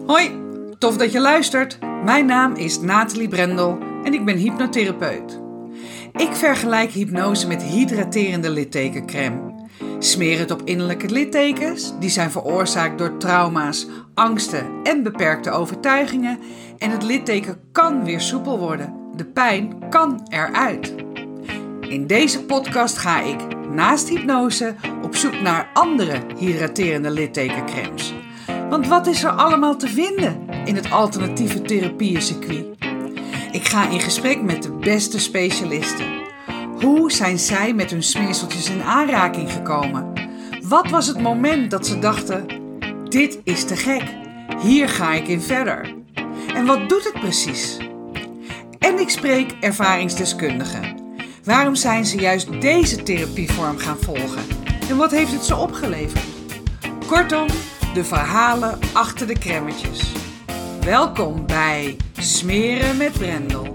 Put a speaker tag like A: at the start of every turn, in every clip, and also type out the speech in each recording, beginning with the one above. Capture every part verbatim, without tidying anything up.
A: Hoi, tof dat je luistert. Mijn naam is Nathalie Brendel en ik ben hypnotherapeut. Ik vergelijk hypnose met hydraterende littekencrème. Smeer het op innerlijke littekens, die zijn veroorzaakt door trauma's, angsten en beperkte overtuigingen. En het litteken kan weer soepel worden. De pijn kan eruit. In deze podcast ga ik, naast hypnose, op zoek naar andere hydraterende littekencrèmes. Want wat is er allemaal te vinden in het alternatieve therapieëncircuit? Ik ga in gesprek met de beste specialisten. Hoe zijn zij met hun smeerseltjes in aanraking gekomen? Wat was het moment dat ze dachten, dit is te gek, hier ga ik in verder? En wat doet het precies? En ik spreek ervaringsdeskundigen. Waarom zijn ze juist deze therapievorm gaan volgen? En wat heeft het ze opgeleverd? Kortom, de verhalen achter de crèmetjes. Welkom bij Smeren met Brendel.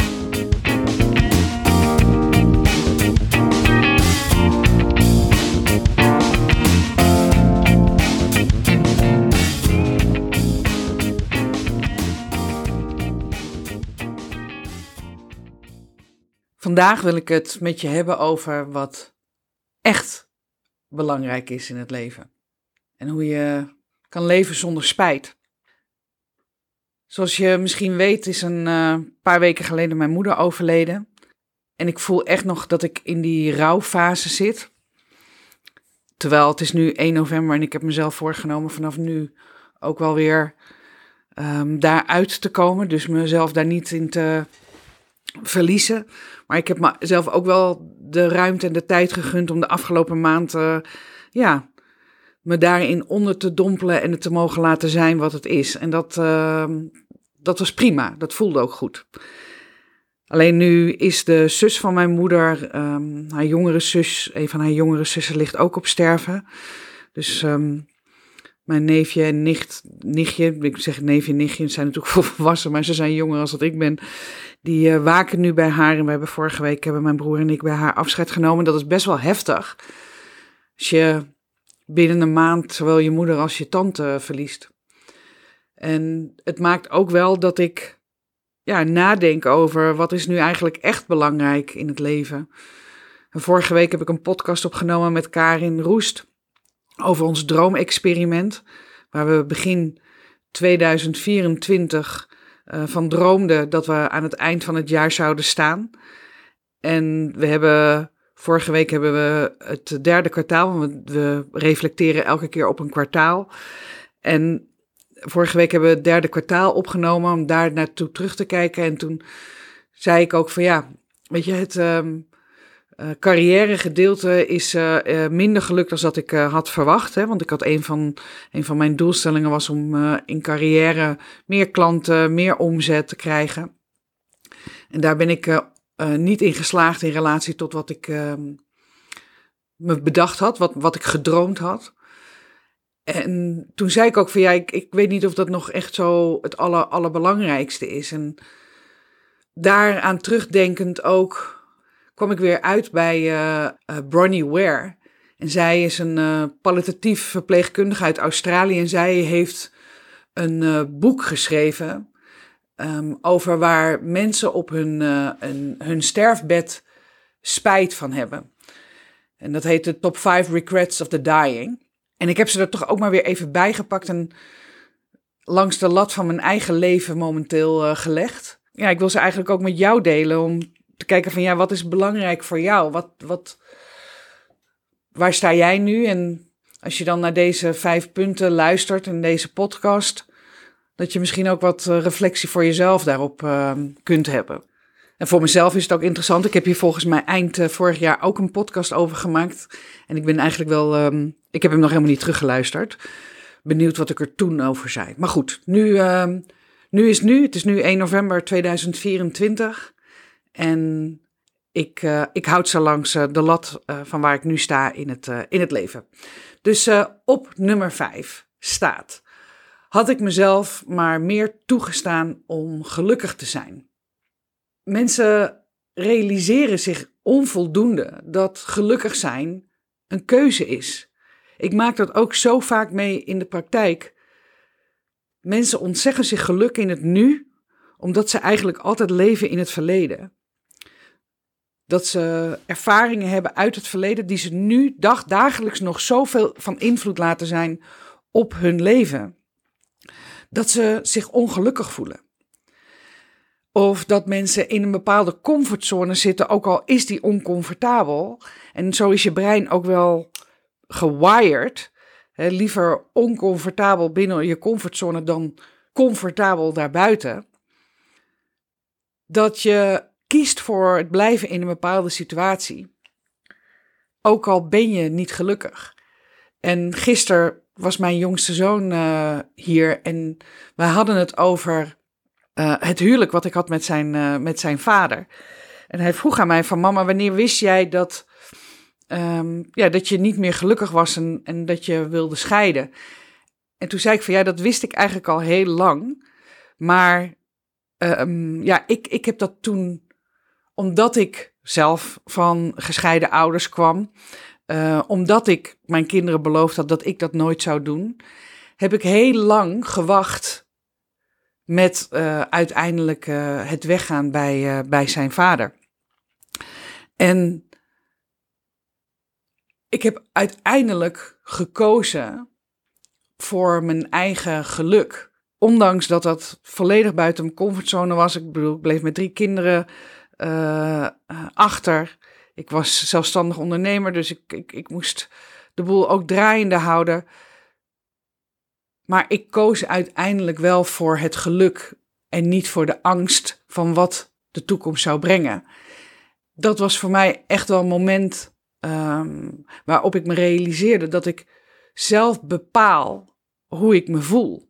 A: Vandaag wil ik het met je hebben over wat echt belangrijk is in het leven. En hoe je kan leven zonder spijt. Zoals je misschien weet is een uh, paar weken geleden mijn moeder overleden. En ik voel echt nog dat ik in die rouwfase zit. Terwijl het is nu één november en ik heb mezelf voorgenomen vanaf nu ook wel weer um, daaruit te komen. Dus mezelf daar niet in te verliezen. Maar ik heb mezelf ook wel de ruimte en de tijd gegund om de afgelopen maand uh, ja, me daarin onder te dompelen en het te mogen laten zijn wat het is. En dat, uh, dat was prima. Dat voelde ook goed. Alleen nu is de zus van mijn moeder, um, haar jongere zus, een van haar jongere zussen ligt ook op sterven. Dus um, mijn neefje en nicht, nichtje, ik zeg neefje en nichtje, ze zijn natuurlijk volwassen, maar ze zijn jonger als dat ik ben. Die uh, waken nu bij haar en we hebben vorige week, hebben mijn broer en ik bij haar afscheid genomen. Dat is best wel heftig. Als je binnen een maand zowel je moeder als je tante verliest. En het maakt ook wel dat ik ja, nadenk over wat is nu eigenlijk echt belangrijk in het leven. En vorige week heb ik een podcast opgenomen met Karin Roest over ons droomexperiment. Waar we begin tweeduizend vierentwintig uh, van droomden dat we aan het eind van het jaar zouden staan. En we hebben... Vorige week hebben we het derde kwartaal, want we reflecteren elke keer op een kwartaal. En vorige week hebben we het derde kwartaal opgenomen om daar naartoe terug te kijken. En toen zei ik ook van ja, weet je, het um, uh, carrière gedeelte is uh, uh, minder gelukt dan dat ik uh, had verwacht. Hè? Want ik had een van, een van mijn doelstellingen was om uh, in carrière meer klanten, meer omzet te krijgen. En daar ben ik Uh, Uh, niet in geslaagd in relatie tot wat ik uh, me bedacht had, wat, wat ik gedroomd had. En toen zei ik ook van ja, ik, ik weet niet of dat nog echt zo het aller, allerbelangrijkste is. En daaraan terugdenkend ook kwam ik weer uit bij uh, uh, Bronnie Ware. En zij is een uh, palliatief verpleegkundige uit Australië en zij heeft een uh, boek geschreven Um, over waar mensen op hun, uh, een, hun sterfbed spijt van hebben. En dat heet de Top vijf Regrets of the Dying. En ik heb ze er toch ook maar weer even bijgepakt en langs de lat van mijn eigen leven momenteel uh, gelegd. Ja, ik wil ze eigenlijk ook met jou delen om te kijken van ja, wat is belangrijk voor jou? Wat, wat, waar sta jij nu? En als je dan naar deze vijf punten luistert in deze podcast, dat je misschien ook wat reflectie voor jezelf daarop uh, kunt hebben. En voor mezelf is het ook interessant. Ik heb hier volgens mij eind uh, vorig jaar ook een podcast over gemaakt. En ik ben eigenlijk wel... Um, ik heb hem nog helemaal niet teruggeluisterd. Benieuwd wat ik er toen over zei. Maar goed, nu, uh, nu is nu. Het is nu één november tweeduizend vierentwintig. En ik, uh, ik houd zo langs uh, de lat uh, van waar ik nu sta in het, uh, in het leven. Dus uh, op nummer vijf staat: had ik mezelf maar meer toegestaan om gelukkig te zijn. Mensen realiseren zich onvoldoende dat gelukkig zijn een keuze is. Ik maak dat ook zo vaak mee in de praktijk. Mensen ontzeggen zich geluk in het nu, omdat ze eigenlijk altijd leven in het verleden. Dat ze ervaringen hebben uit het verleden die ze nu dag, dagelijks nog zoveel van invloed laten zijn op hun leven. Dat ze zich ongelukkig voelen. Of dat mensen in een bepaalde comfortzone zitten, ook al is die oncomfortabel. En zo is je brein ook wel gewired. He, liever oncomfortabel binnen je comfortzone dan comfortabel daarbuiten. Dat je kiest voor het blijven in een bepaalde situatie. Ook al ben je niet gelukkig. En gisteren was mijn jongste zoon uh, hier en we hadden het over uh, het huwelijk wat ik had met zijn, uh, met zijn vader. En hij vroeg aan mij van mama, wanneer wist jij dat, um, ja, dat je niet meer gelukkig was en, en dat je wilde scheiden? En toen zei ik van ja, dat wist ik eigenlijk al heel lang. Maar um, ja, ik, ik heb dat toen, omdat ik zelf van gescheiden ouders kwam, uh, omdat ik mijn kinderen beloofd had dat ik dat nooit zou doen, heb ik heel lang gewacht met uh, uiteindelijk uh, het weggaan bij, uh, bij zijn vader. En ik heb uiteindelijk gekozen voor mijn eigen geluk. Ondanks dat dat volledig buiten mijn comfortzone was. Ik bedoel, ik bleef met drie kinderen uh, achter. Ik was zelfstandig ondernemer, dus ik, ik, ik moest de boel ook draaiende houden. Maar ik koos uiteindelijk wel voor het geluk en niet voor de angst van wat de toekomst zou brengen. Dat was voor mij echt wel een moment um, waarop ik me realiseerde dat ik zelf bepaal hoe ik me voel.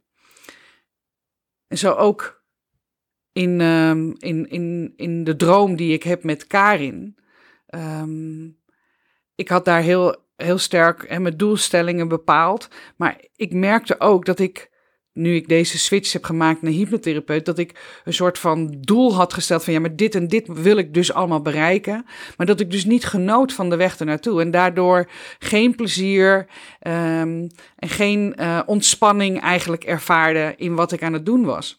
A: En zo ook in, um, in, in, in de droom die ik heb met Karin. Um, ik had daar heel, heel sterk hè, mijn doelstellingen bepaald. Maar ik merkte ook dat ik, nu ik deze switch heb gemaakt naar hypnotherapeut, dat ik een soort van doel had gesteld van ja, maar dit en dit wil ik dus allemaal bereiken. Maar dat ik dus niet genoot van de weg ernaartoe. En daardoor geen plezier um, en geen uh, ontspanning eigenlijk ervaarde in wat ik aan het doen was.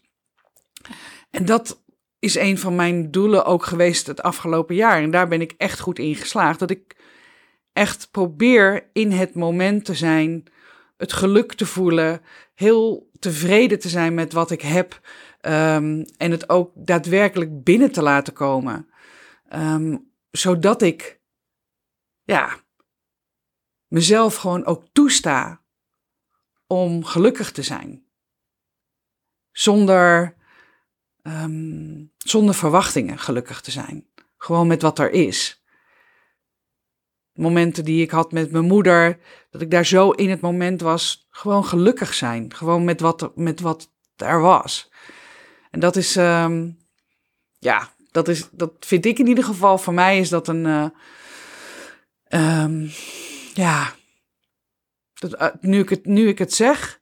A: En dat is een van mijn doelen ook geweest het afgelopen jaar. En daar ben ik echt goed in geslaagd. Dat ik echt probeer in het moment te zijn, het geluk te voelen, heel tevreden te zijn met wat ik heb um, en het ook daadwerkelijk binnen te laten komen. Um, zodat ik ja, mezelf gewoon ook toesta om gelukkig te zijn. Zonder, um, zonder verwachtingen gelukkig te zijn. Gewoon met wat er is. Momenten die ik had met mijn moeder, dat ik daar zo in het moment was, gewoon gelukkig zijn. Gewoon met wat, met wat er was. En dat is, um, ja, dat is, dat vind ik in ieder geval, voor mij is dat een, uh, um, ja, dat, uh, nu, ik het, nu ik het zeg,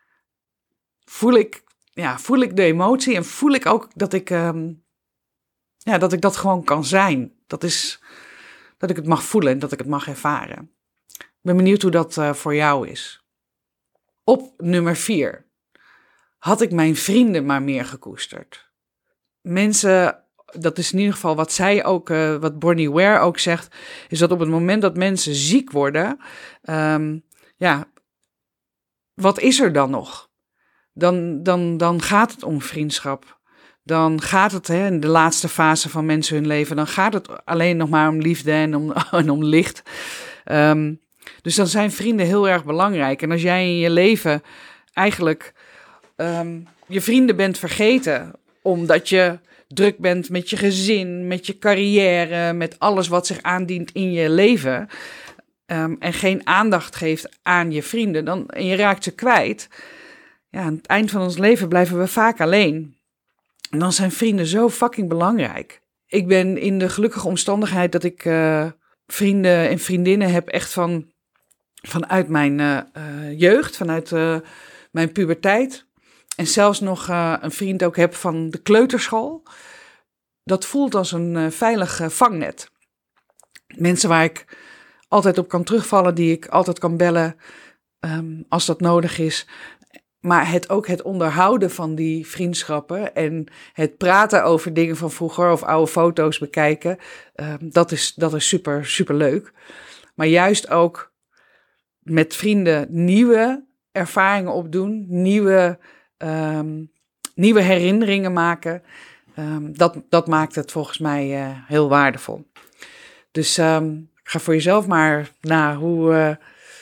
A: voel ik, ja, voel ik de emotie en voel ik ook dat ik, um, ja, dat ik dat gewoon kan zijn. Dat is, dat ik het mag voelen en dat ik het mag ervaren. Ik ben benieuwd hoe dat uh, voor jou is. Op nummer vier had ik mijn vrienden maar meer gekoesterd. Mensen, dat is in ieder geval wat zij ook, uh, wat Bronnie Ware ook zegt, is dat op het moment dat mensen ziek worden, um, ja, wat is er dan nog? Dan, dan, dan gaat het om vriendschap. Dan gaat het hè, in de laatste fase van mensen hun leven, dan gaat het alleen nog maar om liefde en om, en om licht. Um, dus dan zijn vrienden heel erg belangrijk. En als jij in je leven eigenlijk um, je vrienden bent vergeten, omdat je druk bent met je gezin, met je carrière, met alles wat zich aandient in je leven, um, en geen aandacht geeft aan je vrienden, dan, en je raakt ze kwijt, ja, aan het eind van ons leven blijven we vaak alleen. En dan zijn vrienden zo fucking belangrijk. Ik ben in de gelukkige omstandigheid dat ik uh, vrienden en vriendinnen heb echt van, vanuit mijn uh, uh, jeugd, vanuit uh, mijn puberteit. En zelfs nog uh, een vriend ook heb van de kleuterschool. Dat voelt als een uh, veilig uh, vangnet. Mensen waar ik altijd op kan terugvallen, die ik altijd kan bellen um, als dat nodig is. Maar het ook het onderhouden van die vriendschappen en het praten over dingen van vroeger of oude foto's bekijken, uh, dat is, dat is super, super leuk. Maar juist ook met vrienden nieuwe ervaringen opdoen, nieuwe, um, nieuwe herinneringen maken. Um, dat, dat maakt het volgens mij uh, heel waardevol. Dus um, ga voor jezelf maar na hoe, uh,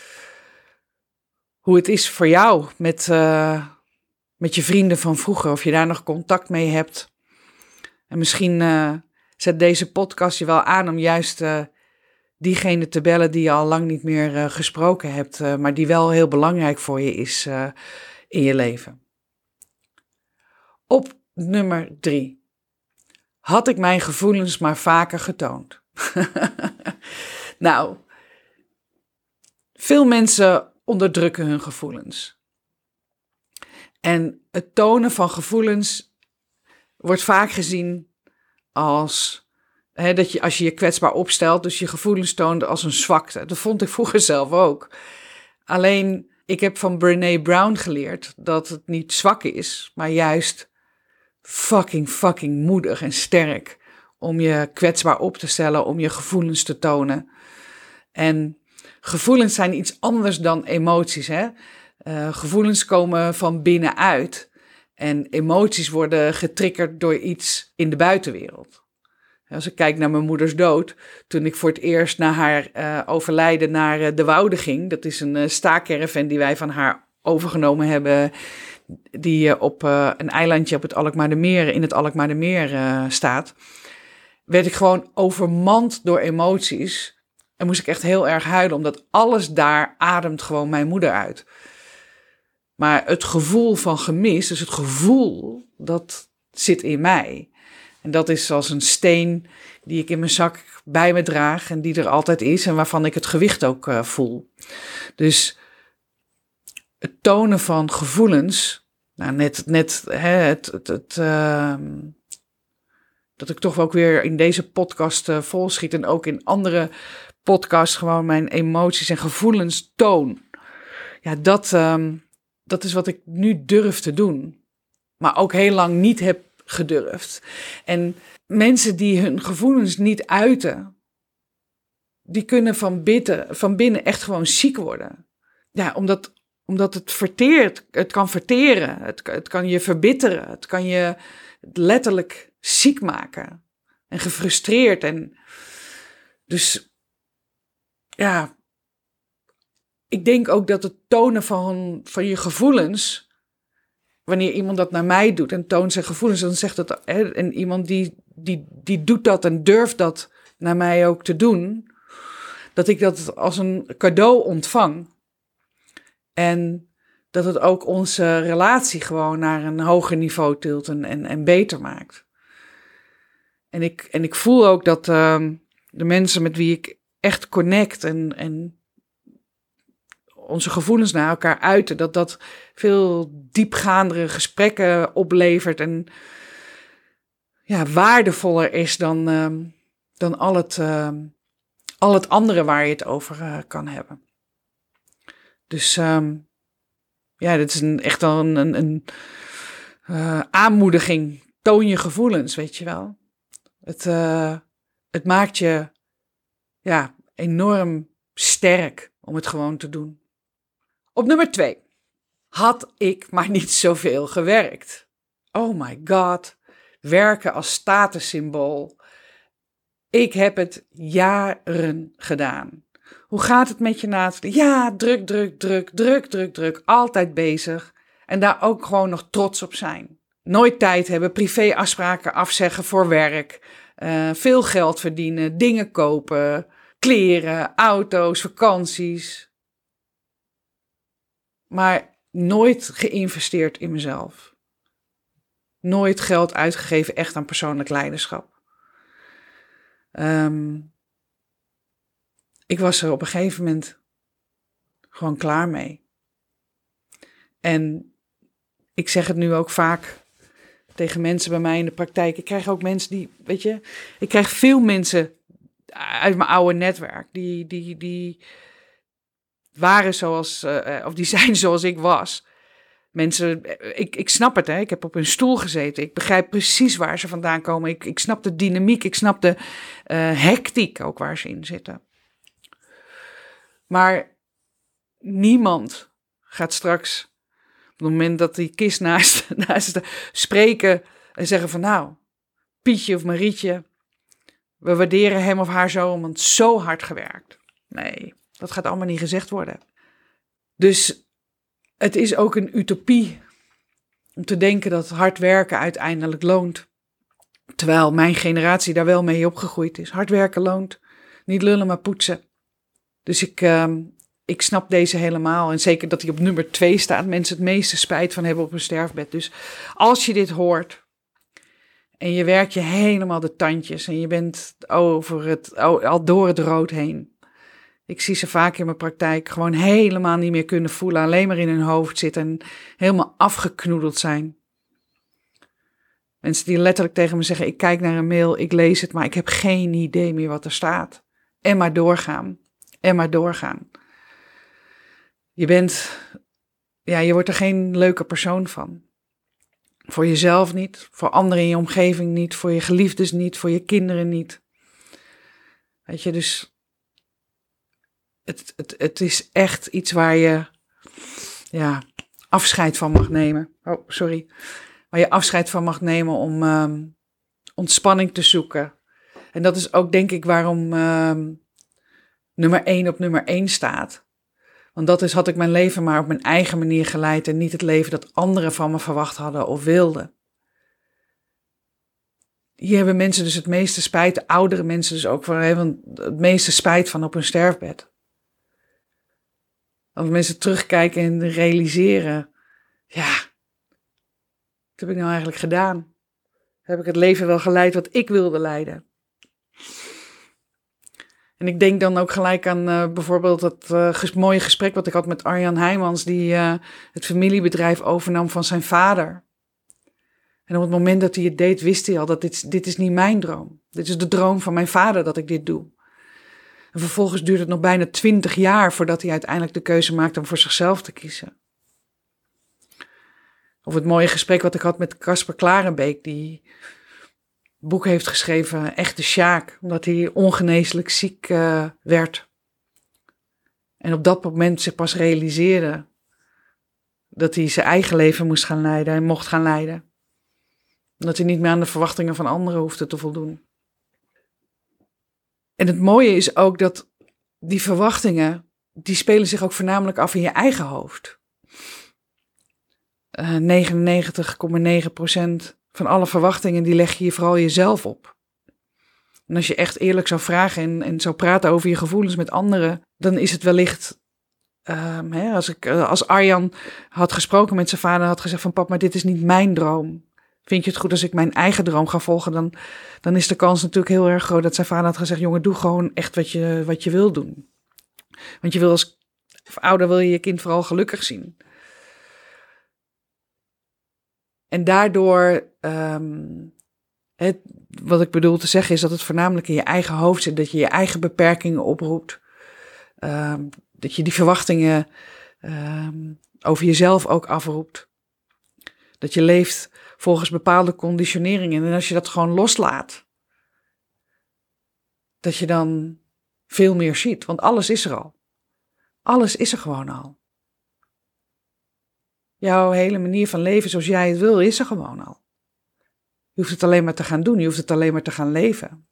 A: hoe het is voor jou met, uh, met je vrienden van vroeger. Of je daar nog contact mee hebt. En misschien uh, zet deze podcast je wel aan om juist uh, diegene te bellen die je al lang niet meer uh, gesproken hebt. Uh, maar die wel heel belangrijk voor je is uh, in je leven. Op nummer drie. Had ik mijn gevoelens maar vaker getoond. Nou, veel mensen onderdrukken hun gevoelens. En het tonen van gevoelens wordt vaak gezien als hè, dat je als je je kwetsbaar opstelt, dus je gevoelens toont als een zwakte. Dat vond ik vroeger zelf ook. Alleen, ik heb van Brené Brown geleerd dat het niet zwak is, maar juist fucking, fucking moedig en sterk om je kwetsbaar op te stellen, om je gevoelens te tonen. En gevoelens zijn iets anders dan emoties, hè. Uh, gevoelens komen van binnenuit en emoties worden getriggerd door iets in de buitenwereld. Als ik kijk naar mijn moeders dood, toen ik voor het eerst na haar uh, overlijden naar uh, de Woude ging, dat is een uh, staakerven die wij van haar overgenomen hebben, die uh, op uh, een eilandje op het Alkmaardermeer, in het Alkmaardermeer uh, staat, werd ik gewoon overmand door emoties. En moest ik echt heel erg huilen, omdat alles daar ademt gewoon mijn moeder uit. Maar het gevoel van gemis, dus het gevoel, dat zit in mij. En dat is als een steen die ik in mijn zak bij me draag en die er altijd is en waarvan ik het gewicht ook uh, voel. Dus het tonen van gevoelens, nou net, net hè, het, het, het, uh, dat ik toch ook weer in deze podcast uh, volschiet en ook in andere podcasts gewoon mijn emoties en gevoelens toon. Ja, dat, um, dat is wat ik nu durf te doen, maar ook heel lang niet heb gedurfd. En mensen die hun gevoelens niet uiten, die kunnen van binnen, van binnen echt gewoon ziek worden. Ja, omdat, omdat het verteert, het kan verteren, het, het kan je verbitteren, het kan je letterlijk ziek maken en gefrustreerd. En dus ja, ik denk ook dat het tonen van, van je gevoelens, wanneer iemand dat naar mij doet en toont zijn gevoelens, dan zegt dat, hè, en iemand die, die, die doet dat en durft dat naar mij ook te doen, dat ik dat als een cadeau ontvang. En dat het ook onze relatie gewoon naar een hoger niveau tilt en, en, en beter maakt. En ik, en ik voel ook dat uh, de mensen met wie ik echt connect en, en onze gevoelens naar elkaar uiten, dat dat veel diepgaandere gesprekken oplevert en ja, waardevoller is dan, uh, dan al het, uh, al het andere waar je het over uh, kan hebben. Dus um, ja, dit is een, echt wel een, een, een uh, aanmoediging. Toon je gevoelens, weet je wel. Het, uh, het maakt je ja, enorm sterk om het gewoon te doen. Op nummer twee. Had ik maar niet zoveel gewerkt. Oh my god. Werken als statussymbool. Ik heb het jaren gedaan. Hoe gaat het met je Nathalie? Ja, druk, druk, druk, druk, druk, druk. Altijd bezig. En daar ook gewoon nog trots op zijn. Nooit tijd hebben, privéafspraken afzeggen voor werk. Uh, veel geld verdienen, dingen kopen, kleren, auto's, vakanties. Maar nooit geïnvesteerd in mezelf. Nooit geld uitgegeven echt aan persoonlijk leiderschap. Um, ik was er op een gegeven moment gewoon klaar mee. En ik zeg het nu ook vaak tegen mensen bij mij in de praktijk. Ik krijg ook mensen die, weet je, ik krijg veel mensen uit mijn oude netwerk die, die, die waren zoals, uh, of die zijn zoals ik was. Mensen, ik, ik snap het, hè. Ik heb op hun stoel gezeten. Ik begrijp precies waar ze vandaan komen. Ik, ik snap de dynamiek, ik snap de uh, hectiek ook waar ze in zitten. Maar niemand gaat straks, op het moment dat die kist naast, naast de, spreken en zeggen van nou, Pietje of Marietje, we waarderen hem of haar zo, want zo hard gewerkt. Nee, dat gaat allemaal niet gezegd worden. Dus het is ook een utopie om te denken dat hard werken uiteindelijk loont. Terwijl mijn generatie daar wel mee opgegroeid is. Hard werken loont, niet lullen maar poetsen. Dus ik, uh, ik snap deze helemaal. En zeker dat hij op nummer twee staat. Mensen het meeste spijt van hebben op hun sterfbed. Dus als je dit hoort en je werkt je helemaal de tandjes en je bent over het, al door het rood heen. Ik zie ze vaak in mijn praktijk gewoon helemaal niet meer kunnen voelen. Alleen maar in hun hoofd zitten en helemaal afgeknoedeld zijn. Mensen die letterlijk tegen me zeggen, ik kijk naar een mail, ik lees het, maar ik heb geen idee meer wat er staat. En maar doorgaan. En maar doorgaan. Je bent, ja, je wordt er geen leuke persoon van. Voor jezelf niet, voor anderen in je omgeving niet, voor je geliefdes niet, voor je kinderen niet. Weet je, dus het, het, het is echt iets waar je ja, afscheid van mag nemen. Oh, sorry. Waar je afscheid van mag nemen om um, ontspanning te zoeken. En dat is ook denk ik waarom um, nummer één op nummer één staat. Want dat is, had ik mijn leven maar op mijn eigen manier geleid en niet het leven dat anderen van me verwacht hadden of wilden. Hier hebben mensen dus het meeste spijt, de oudere mensen dus ook, van, het meeste spijt van op hun sterfbed. Als mensen terugkijken en realiseren, ja, wat heb ik nou eigenlijk gedaan? Heb ik het leven wel geleid wat ik wilde leiden? En ik denk dan ook gelijk aan uh, bijvoorbeeld dat uh, ges- mooie gesprek wat ik had met Arjan Heijmans, die uh, het familiebedrijf overnam van zijn vader. En op het moment dat hij het deed, wist hij al dat dit, dit is niet mijn droom. Dit is de droom van mijn vader dat ik dit doe. En vervolgens duurt het nog bijna twintig jaar voordat hij uiteindelijk de keuze maakt om voor zichzelf te kiezen. Of het mooie gesprek wat ik had met Casper Klarenbeek, die een boek heeft geschreven, Echte Sjaak, omdat hij ongeneeslijk ziek uh, werd. En op dat moment zich pas realiseerde dat hij zijn eigen leven moest gaan leiden en mocht gaan leiden. Dat hij niet meer aan de verwachtingen van anderen hoefde te voldoen. En het mooie is ook dat die verwachtingen, die spelen zich ook voornamelijk af in je eigen hoofd. Uh, negenennegentig komma negen procent van alle verwachtingen, die leg je vooral jezelf op. En als je echt eerlijk zou vragen en, en zou praten over je gevoelens met anderen, dan is het wellicht, um, hè, als, ik, als Arjan had gesproken met zijn vader en had gezegd van pap, maar dit is niet mijn droom. Vind je het goed als ik mijn eigen droom ga volgen, dan, dan is de kans natuurlijk heel erg groot dat zijn vader had gezegd, jongen, doe gewoon echt wat je, wat je wil doen. Want je wil als ouder wil je je kind vooral gelukkig zien. En daardoor, um, het, wat ik bedoel te zeggen is dat het voornamelijk in je eigen hoofd zit, dat je je eigen beperkingen oproept, um, dat je die verwachtingen um, over jezelf ook afroept. Dat je leeft volgens bepaalde conditioneringen. En als je dat gewoon loslaat, dat je dan veel meer ziet. Want alles is er al. Alles is er gewoon al. Jouw hele manier van leven zoals jij het wil, is er gewoon al. Je hoeft het alleen maar te gaan doen. Je hoeft het alleen maar te gaan leven.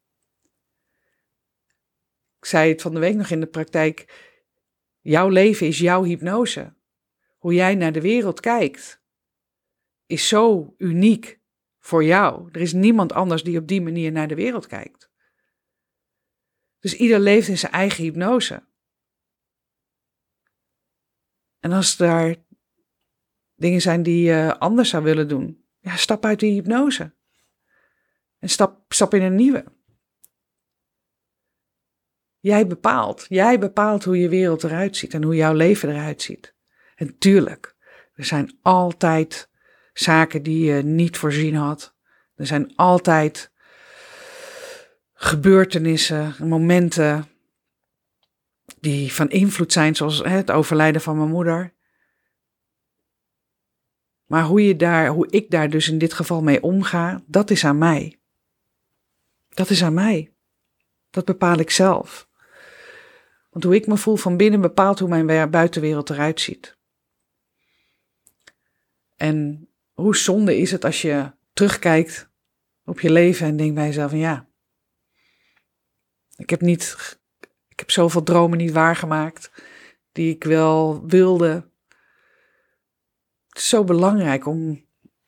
A: Ik zei het van de week nog in de praktijk. Jouw leven is jouw hypnose. Hoe jij naar de wereld kijkt is zo uniek voor jou. Er is niemand anders die op die manier naar de wereld kijkt. Dus ieder leeft in zijn eigen hypnose. En als daar dingen zijn die je anders zou willen doen, ja, stap uit die hypnose. En stap, stap in een nieuwe. Jij bepaalt. Jij bepaalt hoe je wereld eruit ziet en hoe jouw leven eruit ziet. En tuurlijk, er zijn altijd zaken die je niet voorzien had. Er zijn altijd gebeurtenissen, momenten die van invloed zijn, zoals het overlijden van mijn moeder. Maar hoe, je daar, hoe ik daar dus in dit geval mee omga, dat is aan mij. Dat is aan mij. Dat bepaal ik zelf. Want hoe ik me voel van binnen bepaalt hoe mijn buitenwereld eruit ziet. En hoe zonde is het als je terugkijkt op je leven en denkt bij jezelf van ja, ik heb niet, ik heb zoveel dromen niet waargemaakt die ik wel wilde. Het is zo belangrijk om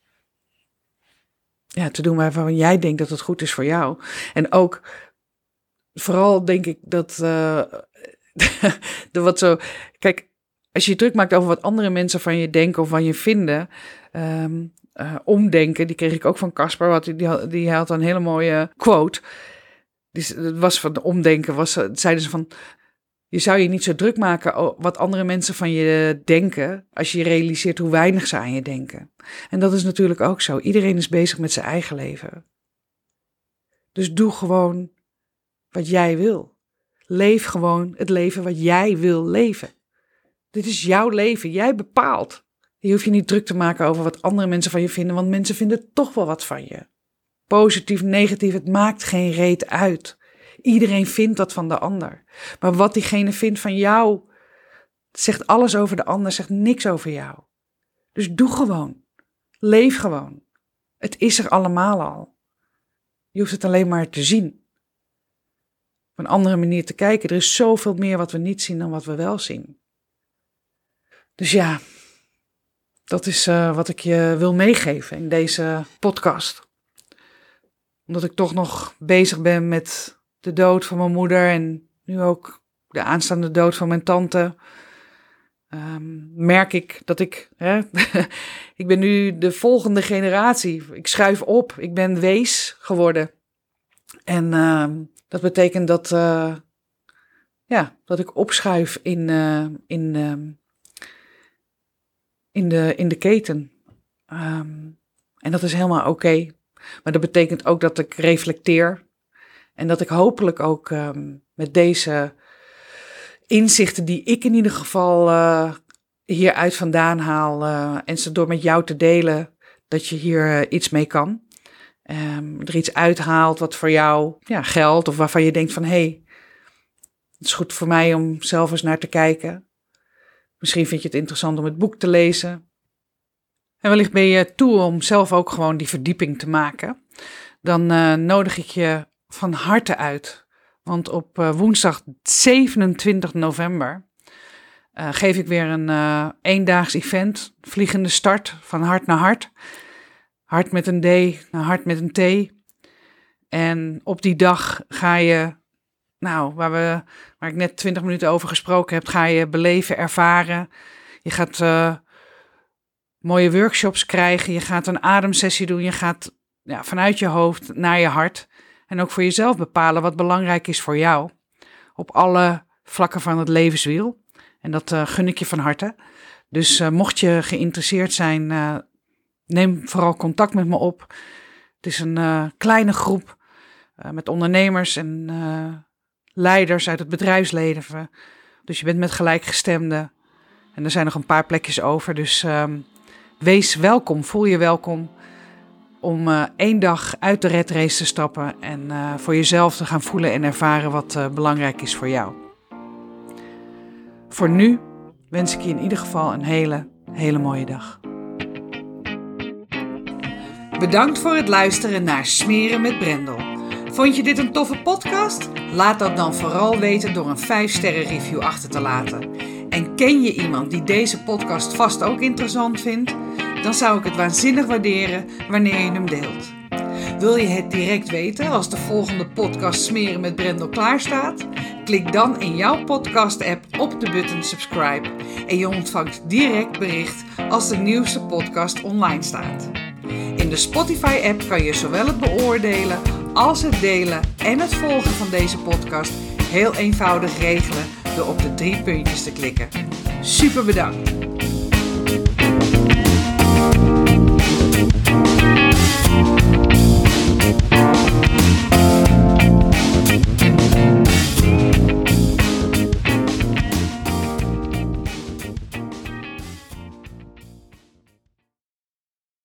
A: ja, te doen waarvan jij denkt dat het goed is voor jou. En ook, vooral denk ik dat, uh, de wat zo, kijk, als je je druk maakt over wat andere mensen van je denken of van je vinden, um, uh, omdenken, die kreeg ik ook van Casper, wat die, die, die had een hele mooie quote. Die, het was van de omdenken, was, zeiden ze van, je zou je niet zo druk maken wat andere mensen van je denken, als je realiseert hoe weinig ze aan je denken. En dat is natuurlijk ook zo. Iedereen is bezig met zijn eigen leven. Dus doe gewoon wat jij wil. Leef gewoon het leven wat jij wil leven. Dit is jouw leven. Jij bepaalt. Je hoeft je niet druk te maken over wat andere mensen van je vinden, want mensen vinden toch wel wat van je. Positief, negatief, het maakt geen reet uit. Iedereen vindt dat van de ander. Maar wat diegene vindt van jou, zegt alles over de ander, zegt niks over jou. Dus doe gewoon. Leef gewoon. Het is er allemaal al. Je hoeft het alleen maar te zien. Op een andere manier te kijken. Er is zoveel meer wat we niet zien dan wat we wel zien. Dus ja, dat is uh, wat ik je wil meegeven in deze podcast. Omdat ik toch nog bezig ben met de dood van mijn moeder en nu ook de aanstaande dood van mijn tante. Um, merk ik dat ik, hè, ik ben nu de volgende generatie. Ik schuif op, ik ben wees geworden. En uh, dat betekent dat, uh, ja, dat ik opschuif in, uh, in, uh, in, de, in de keten. Um, en dat is helemaal oké. Okay. Maar dat betekent ook dat ik reflecteer. En dat ik hopelijk ook um, met deze inzichten die ik in ieder geval uh, hieruit vandaan haal uh, en ze door met jou te delen, dat je hier uh, iets mee kan. Um, er iets uithaalt wat voor jou ja, geldt of waarvan je denkt van hé, hey, het is goed voor mij om zelf eens naar te kijken. Misschien vind je het interessant om het boek te lezen. En wellicht ben je toe om zelf ook gewoon die verdieping te maken. Dan uh, nodig ik je van harte uit. Want op uh, woensdag zevenentwintig november uh, geef ik weer een uh, eendaags event. Vliegende start van hart naar hart. Hart met een D naar hart met een T. En op die dag ga je, nou, waar, we, waar ik net twintig minuten over gesproken heb, ga je beleven, ervaren. Je gaat uh, mooie workshops krijgen. Je gaat een ademsessie doen. Je gaat ja, vanuit je hoofd naar je hart. En ook voor jezelf bepalen wat belangrijk is voor jou. Op alle vlakken van het levenswiel. En dat uh, gun ik je van harte. Dus uh, mocht je geïnteresseerd zijn, uh, neem vooral contact met me op. Het is een uh, kleine groep uh, met ondernemers en uh, leiders uit het bedrijfsleven. Dus je bent met gelijkgestemden. En er zijn nog een paar plekjes over. Dus uh, wees welkom, voel je welkom. Om uh, één dag uit de red race te stappen en uh, voor jezelf te gaan voelen en ervaren wat uh, belangrijk is voor jou. Voor nu wens ik je in ieder geval een hele, hele mooie dag. Bedankt voor het luisteren naar Smeren met Brendel. Vond je dit een toffe podcast? Laat dat dan vooral weten door een vijf sterren review achter te laten. En ken je iemand die deze podcast vast ook interessant vindt? Dan zou ik het waanzinnig waarderen wanneer je hem deelt. Wil je het direct weten als de volgende podcast Smeren met Brendel klaar staat? Klik dan in jouw podcast-app op de button subscribe en je ontvangt direct bericht als de nieuwste podcast online staat. In de Spotify-app kan je zowel het beoordelen als het delen en het volgen van deze podcast heel eenvoudig regelen door op de drie puntjes te klikken. Super bedankt!